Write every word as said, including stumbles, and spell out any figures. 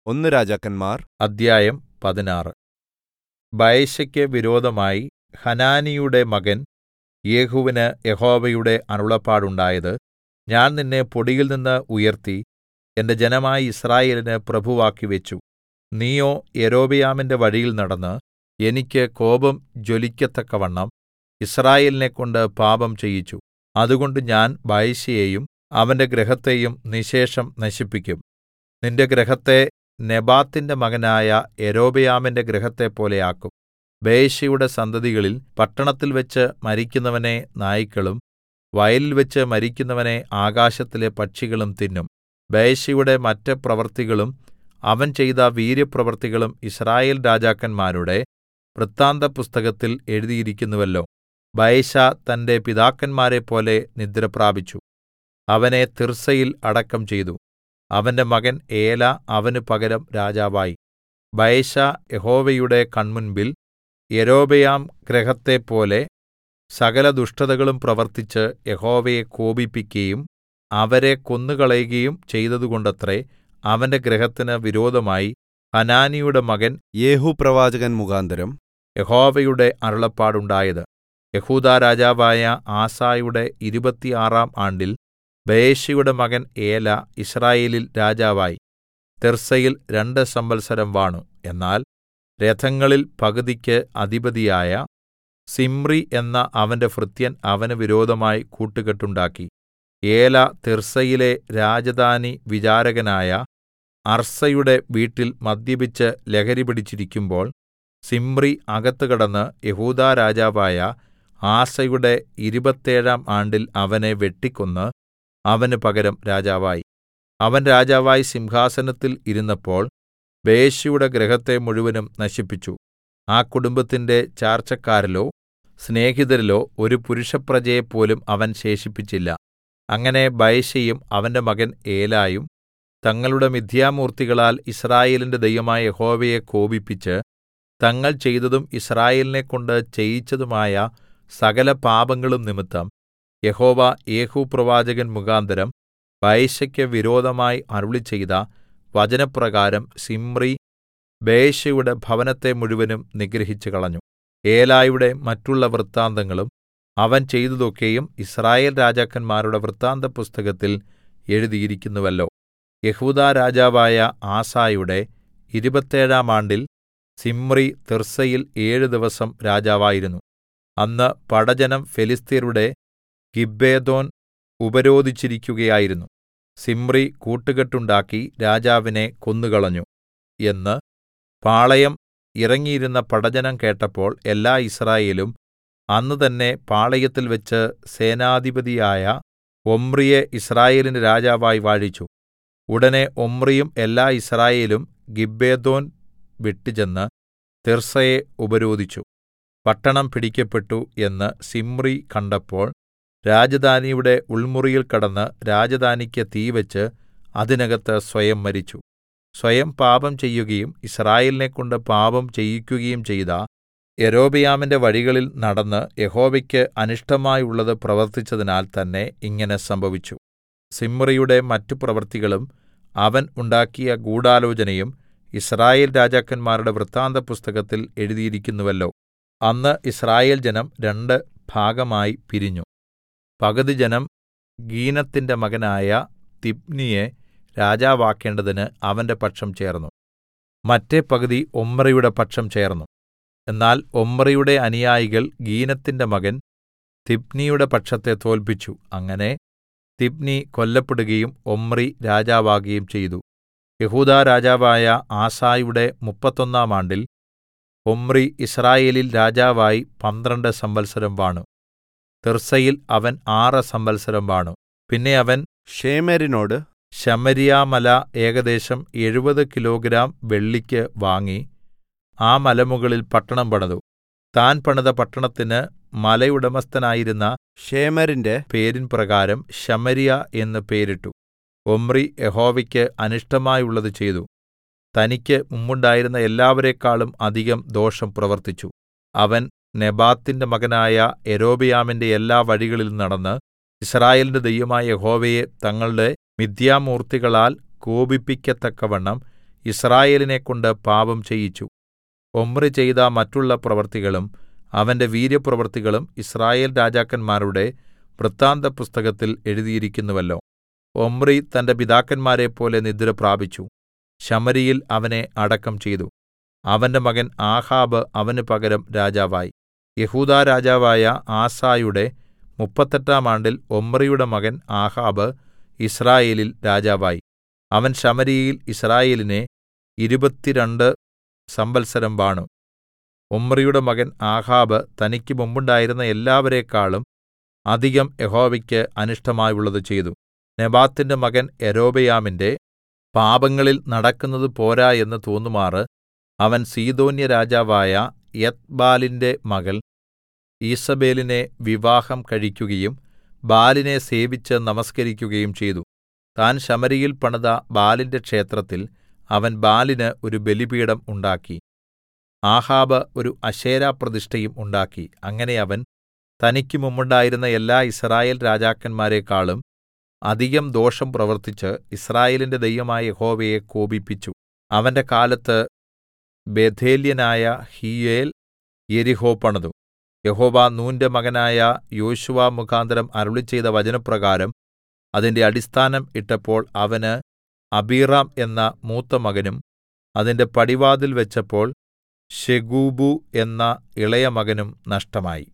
ഒന്ന് രാജാക്കന്മാർ അദ്ധ്യായം പതിനാറ്. ബയെശയ്ക്ക് വിരോധമായി ഹനാനിയുടെ മകൻ യേഹൂവിന് യഹോവയുടെ അരുളപ്പാടുണ്ടായത്, ഞാൻ നിന്നെ പൊടിയിൽനിന്ന് ഉയർത്തി എന്റെ ജനമായ യിസ്രായേലിന് പ്രഭുവാക്കി വെച്ചു. നീയോ യൊരോബെയാമിന്റെ വഴിയിൽ നടന്ന് എനിക്ക് കോപം ജ്വലിക്കത്തക്കവണ്ണം യിസ്രായേലിനെക്കൊണ്ട് പാപം ചെയ്യിച്ചു. അതുകൊണ്ട് ഞാൻ ബയെശയെയും അവന്റെ ഗൃഹത്തെയും നിശ്ശേഷം നശിപ്പിക്കും. നിന്റെ ഗൃഹത്തെ നെബാത്തിന്റെ മകനായ യൊരോബെയാമിന്റെ ഗൃഹത്തെപ്പോലെ ആക്കും. ബയെശയുടെ സന്തതികളിൽ പട്ടണത്തിൽവെച്ച് മരിക്കുന്നവനെ നായ്ക്കളും വയലിൽവെച്ച് മരിക്കുന്നവനെ ആകാശത്തിലെ പക്ഷികളും തിന്നും. ബയെശയുടെ മറ്റ് പ്രവൃത്തികളും അവൻ ചെയ്ത വീര്യപ്രവൃത്തികളും യിസ്രായേൽ രാജാക്കന്മാരുടെ വൃത്താന്തപുസ്തകത്തിൽ എഴുതിയിരിക്കുന്നുവല്ലോ. ബയെശാ തന്റെ പിതാക്കന്മാരെപ്പോലെ നിദ്രപ്രാപിച്ചു. അവനെ തിർസ്സയിൽ അടക്കം ചെയ്തു. അവന്റെ മകൻ ഏലാ അവന് പകരം രാജാവായി. ബയെശാ യഹോവയുടെ കൺമുൻപിൽ യൊരോബെയാം ഗൃഹത്തെപ്പോലെ സകല ദുഷ്ടതകളും പ്രവർത്തിച്ച് യഹോവയെ കോപിപ്പിക്കയും അവരെ കൊന്നുകളയുകയും ചെയ്തതുകൊണ്ടത്രേ അവന്റെ ഗൃഹത്തിന് വിരോധമായി ഹനാനിയുടെ മകൻ യേഹൂ പ്രവാചകൻ മുഖാന്തരം യഹോവയുടെ അരുളപ്പാടുണ്ടായത്. യെഹൂദാ രാജാവായ ആസയുടെ ഇരുപത്തിയാറാം ആണ്ടിൽ ബയെശയുടെ മകൻ ഏലാ യിസ്രായേലിൽ രാജാവായി. തിർസ്സയിൽ രണ്ട് സംവത്സരം വാണു. എന്നാൽ രഥങ്ങളിൽ പകുതിക്ക് അധിപതിയായ സിമ്രി എന്ന അവന്റെ ഭൃത്യൻ അവന് വിരോധമായി കൂട്ടുകെട്ടുണ്ടാക്കി. ഏലാ തിർസ്സയിലെ രാജധാനി വിചാരകനായ അർസയുടെ വീട്ടിൽ മദ്യപിച്ച് ലഹരി പിടിച്ചിരിക്കുമ്പോൾ സിമ്രി അകത്ത് കടന്ന് യെഹൂദാ രാജാവായ ആസയുടെ ഇരുപത്തേഴാം ആണ്ടിൽ അവനെ വെട്ടിക്കൊന്ന് അവന് പകരം രാജാവായി. അവൻ രാജാവായി സിംഹാസനത്തിൽ ഇരുന്നപ്പോൾ ബയെശയുടെ ഗൃഹത്തെ മുഴുവനും നശിപ്പിച്ചു. ആ കുടുംബത്തിന്റെ ചാർച്ചക്കാരിലോ സ്നേഹിതരിലോ ഒരു പുരുഷപ്രജയെപ്പോലും അവൻ ശേഷിപ്പിച്ചില്ല. അങ്ങനെ ബയെശയും അവന്റെ മകൻ ഏലായും തങ്ങളുടെ മിഥ്യാമൂർത്തികളാൽ യിസ്രായേലിന്റെ ദൈവമായ യഹോവയെ കോപിപ്പിച്ച് തങ്ങൾ ചെയ്തതും യിസ്രായേലിനെക്കൊണ്ട് ചെയ്യിച്ചതുമായ സകല പാപങ്ങളും നിമിത്തം യഹോവ യേഹൂ പ്രവാചകൻ മുഖാന്തരം ബയെശയ്ക്ക് വിരോധമായി അരുളിച്ചെയ്ത വചനപ്രകാരം സിമ്രി ബയെശയുടെ ഭവനത്തെ മുഴുവനും നിഗ്രഹിച്ചുകളഞ്ഞു. ഏലായുടെ മറ്റുള്ള വൃത്താന്തങ്ങളും അവൻ ചെയ്തതൊക്കെയും യിസ്രായേൽ രാജാക്കന്മാരുടെ വൃത്താന്തപുസ്തകത്തിൽ എഴുതിയിരിക്കുന്നുവല്ലോ. യെഹൂദാ രാജാവായ ആസയുടെ ഇരുപത്തേഴാം ആണ്ടിൽ സിമ്രി തിർസ്സയിൽ ഏഴ് ദിവസം രാജാവായിരുന്നു. അന്ന് പടജ്ജനം ഫെലിസ്ത്യരുടെ ഗിബ്ബെഥോൻ ഉപരോധിച്ചിരിക്കുകയായിരുന്നു. സിമ്രി കൂട്ടുകെട്ടുണ്ടാക്കി രാജാവിനെ കൊന്നുകളഞ്ഞു എന്ന് പാളയം ഇറങ്ങിയിരുന്ന പടജ്ജനം കേട്ടപ്പോൾ എല്ലാ യിസ്രായേലും അന്ന് തന്നെ പാളയത്തിൽവെച്ച് സേനാധിപതിയായ ഒമ്രിയെ യിസ്രായേലിന്റെ രാജാവായി വാഴിച്ചു. ഉടനെ ഒമ്രിയും എല്ലാ യിസ്രായേലും ഗിബ്ബെഥോൻ വിട്ടുചെന്ന് തിർസ്സയെ ഉപരോധിച്ചു. പട്ടണം പിടിക്കപ്പെട്ടു എന്ന് സിമ്രി കണ്ടപ്പോൾ രാജധാനിയുടെ ഉൾമുറിയിൽ കടന്ന് രാജധാനിക്ക് തീവെച്ച് അതിനകത്ത് സ്വയം മരിച്ചു. സ്വയം പാപം ചെയ്യുകയും യിസ്രായേലിനെക്കൊണ്ട് പാപം ചെയ്യിക്കുകയും ചെയ്ത യൊരോബെയാമിന്റെ വഴികളിൽ നടന്ന് യഹോവയ്ക്ക് അനിഷ്ടമായുള്ളത് പ്രവർത്തിച്ചതിനാൽ തന്നെ ഇങ്ങനെ സംഭവിച്ചു. സിമ്രിയുടെ മറ്റു പ്രവൃത്തികളും അവൻ ഉണ്ടാക്കിയ ഗൂഢാലോചനയും യിസ്രായേൽ രാജാക്കന്മാരുടെ വൃത്താന്തപുസ്തകത്തിൽ എഴുതിയിരിക്കുന്നുവല്ലോ. അന്ന് യിസ്രായേൽ ജനം രണ്ട് ഭാഗമായി പിരിഞ്ഞു. പകുതി ജനം ഗീനത്തിന്റെ മകനായ തിബ്നിയെ രാജാവാക്കേണ്ടതിന് അവന്റെ പക്ഷം ചേർന്നു. മറ്റെ പകുതി ഒമ്രിയുടെ പക്ഷം ചേർന്നു. എന്നാൽ ഒമ്രിയുടെ അനുയായികൾ ഗീനത്തിന്റെ മകൻ തിബ്നിയുടെ പക്ഷത്തെ തോല്പിച്ചു. അങ്ങനെ തിബ്നി കൊല്ലപ്പെടുകയും ഒമ്രി രാജാവാകുകയും ചെയ്തു. യെഹൂദാ രാജാവായ ആസയുടെ മുപ്പത്തൊന്നാം ആണ്ടിൽ ഒമ്രി യിസ്രായേലിൽ രാജാവായി പന്ത്രണ്ട് സംവത്സരം വാണു. തിർസ്സയിൽ അവൻ ആറ് സംവത്സരം വാണു. പിന്നെ അവൻ ഷേമെരിനോട് ശമര്യാമല ഏകദേശം എഴുപത് കിലോഗ്രാം വെള്ളിക്ക് വാങ്ങി ആ മലമുകളിൽ പട്ടണം പണിതു. താൻ പണിത പട്ടണത്തിന് മലയുടമസ്ഥനായിരുന്ന ഷേമെരിന്റെ പേരിൻ പ്രകാരം ശമര്യ എന്ന് പേരിട്ടു. ഒമ്രി യഹോവയ്ക്ക് അനിഷ്ടമായുള്ളത് ചെയ്തു. തനിക്ക് മുമ്പുണ്ടായിരുന്ന എല്ലാവരെക്കാളും അധികം ദോഷം പ്രവർത്തിച്ചു. അവൻ നെബാത്തിന്റെ മകനായ യൊരോബെയാമിന്റെ എല്ലാ വഴികളിലും നടന്ന് യിസ്രായേലിന്റെ ദൈവമായ യഹോവയെ തങ്ങളുടെ മിഥ്യാമൂർത്തികളാൽ കോപിപ്പിക്കത്തക്കവണ്ണം യിസ്രായേലിനെക്കൊണ്ട് പാപം ചെയ്യിച്ചു. ഒമ്രി ചെയ്ത മറ്റുള്ള പ്രവൃത്തികളും അവന്റെ വീര്യപ്രവൃത്തികളും യിസ്രായേൽ രാജാക്കന്മാരുടെ വൃത്താന്തപുസ്തകത്തിൽ എഴുതിയിരിക്കുന്നുവല്ലോ. ഒമ്രി തന്റെ പിതാക്കന്മാരെപ്പോലെ നിദ്രപ്രാപിച്ചു. ശമര്യയിൽ അവനെ അടക്കം ചെയ്തു. അവന്റെ മകൻ ആഹാബ് അവന് പകരം രാജാവായി. യെഹൂദാ രാജാവായ ആസയുടെ മുപ്പത്തെട്ടാം ആണ്ടിൽ ഒമ്രിയുടെ മകൻ ആഹാബ് യിസ്രായേലിൽ രാജാവായി. അവൻ ശമര്യയിൽ യിസ്രായേലിനെ ഇരുപത്തിരണ്ട് സംവത്സരം വാണു. ഒമ്രിയുടെ മകൻ ആഹാബ് തനിക്ക് മുമ്പുണ്ടായിരുന്ന എല്ലാവരെക്കാളും അധികം യഹോവയ്ക്ക് അനിഷ്ടമായുള്ളത് ചെയ്തു. നെബാത്തിന്റെ മകൻ യൊരോബെയാമിന്റെ പാപങ്ങളിൽ നടക്കുന്നത് പോരാ എന്ന് തോന്നുമാറ് അവൻ സീദോന്യ രാജാവായ എത്ബാലിന്റെ മകൾ ഈസേബെലിനെ വിവാഹം കഴിക്കുകയും ബാലിനെ സേവിച്ച് നമസ്കരിക്കുകയും ചെയ്തു. താൻ ശമര്യയിൽ പണിത ബാലിന്റെ ക്ഷേത്രത്തിൽ അവൻ ബാലിന് ഒരു ബലിപീഠം ഉണ്ടാക്കി. ആഹാബ് ഒരു അശേരാപ്രതിഷ്ഠയും ഉണ്ടാക്കി. അങ്ങനെ അവൻ തനിക്ക് മുമ്പുണ്ടായിരുന്ന എല്ലാ യിസ്രായേൽ രാജാക്കന്മാരെക്കാളും അധികം ദോഷം പ്രവർത്തിച്ച് യിസ്രായേലിന്റെ ദൈവമായ യഹോവയെ കോപിപ്പിച്ചു. അവന്റെ കാലത്ത് ബേഥേല്യനായ ഹീയേൽ യെരിഹോ പണിതു. യഹോവ നൂന്റെ മകനായ യോശുവ മുഖാന്തരം അരുളിച്ചെയ്ത വചനപ്രകാരം അതിന്റെ അടിസ്ഥാനം ഇട്ടപ്പോൾ അവന് അബീറാം എന്ന മൂത്തമകനും അതിന്റെ പടിവാതിൽ വെച്ചപ്പോൾ ശെഗൂബു എന്ന ഇളയമകനും നഷ്ടമായി.